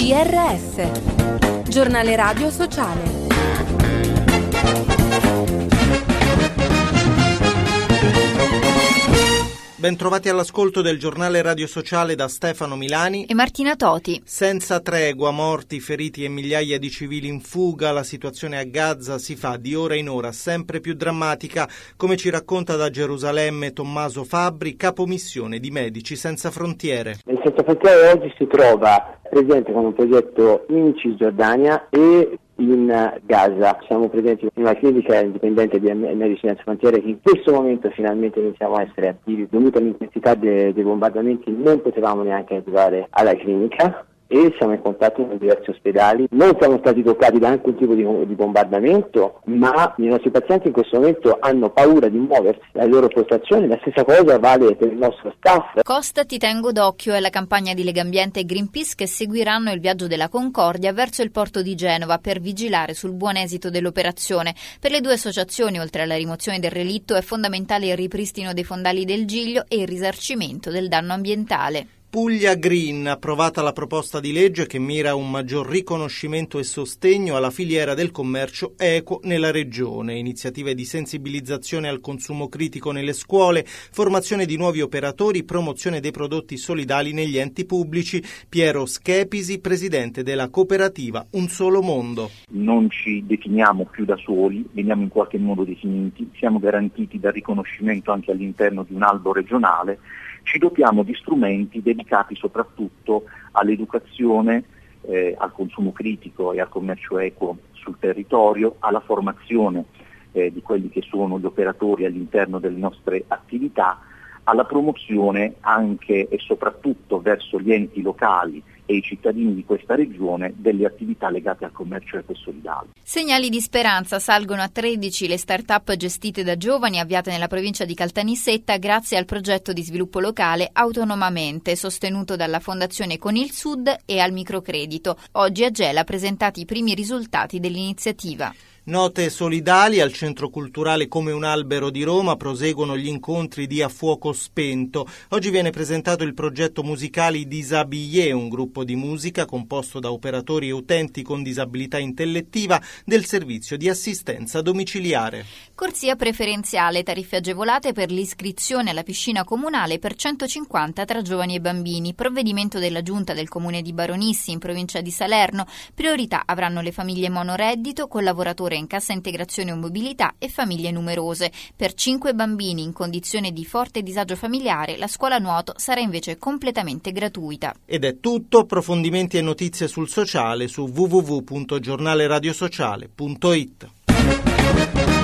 GRS, Giornale Radio Sociale. Bentrovati all'ascolto del Giornale Radio Sociale da Stefano Milani e Martina Toti. Senza tregua, morti, feriti e migliaia di civili in fuga, la situazione a Gaza si fa di ora in ora sempre più drammatica, come ci racconta da Gerusalemme Tommaso Fabbri, capomissione di Medici Senza Frontiere. Il Senza Frontiere oggi si trova presente con un progetto in Cisgiordania e in Gaza. Siamo presenti in una clinica indipendente di Medici Senza Frontiere che in questo momento finalmente iniziamo a essere attivi. Dovuto all'intensità dei bombardamenti non potevamo neanche arrivare alla clinica e siamo in contatto con diversi ospedali. Non siamo stati toccati da alcun tipo di bombardamento, ma i nostri pazienti in questo momento hanno paura di muoversi dalle loro postazioni. La stessa cosa vale per il nostro staff. Costa Ti tengo d'occhio è la campagna di Legambiente e Greenpeace che seguiranno il viaggio della Concordia verso il porto di Genova per vigilare sul buon esito dell'operazione. Per le due associazioni, oltre alla rimozione del relitto, è fondamentale il ripristino dei fondali del Giglio e il risarcimento del danno ambientale. Puglia Green, approvata la proposta di legge che mira a un maggior riconoscimento e sostegno alla filiera del commercio equo nella regione, iniziative di sensibilizzazione al consumo critico nelle scuole, formazione di nuovi operatori, promozione dei prodotti solidali negli enti pubblici. Piero Schepisi, presidente della cooperativa Un Solo Mondo. Non ci definiamo più da soli, veniamo in qualche modo definiti, siamo garantiti dal riconoscimento anche all'interno di un albo regionale. Ci dotiamo di strumenti dedicati soprattutto all'educazione, al consumo critico e al commercio equo sul territorio, alla formazione di quelli che sono gli operatori all'interno delle nostre attività, alla promozione anche e soprattutto verso gli enti locali e i cittadini di questa regione delle attività legate al commercio equo e solidale. Segnali di speranza: salgono a 13 le start-up gestite da giovani avviate nella provincia di Caltanissetta grazie al progetto di sviluppo locale Autonomamente, sostenuto dalla Fondazione Conil Sud e al microcredito. Oggi a Gela presentati i primi risultati dell'iniziativa. Note solidali al Centro Culturale Come un Albero di Roma proseguono gli incontri di A Fuoco Spento. Oggi viene presentato il progetto musicale Disabilié, un gruppo di musica composto da operatori e utenti con disabilità intellettiva del servizio di assistenza domiciliare. Corsia preferenziale, tariffe agevolate per l'iscrizione alla piscina comunale per 150 tra giovani e bambini. Provvedimento della Giunta del Comune di Baronissi in provincia di Salerno. Priorità avranno le famiglie monoreddito, collaboratori in cassa integrazione o mobilità e famiglie numerose. Per 5 bambini in condizione di forte disagio familiare la scuola nuoto sarà invece completamente gratuita. Ed è tutto. Approfondimenti e notizie sul sociale su www.giornaleradiosociale.it.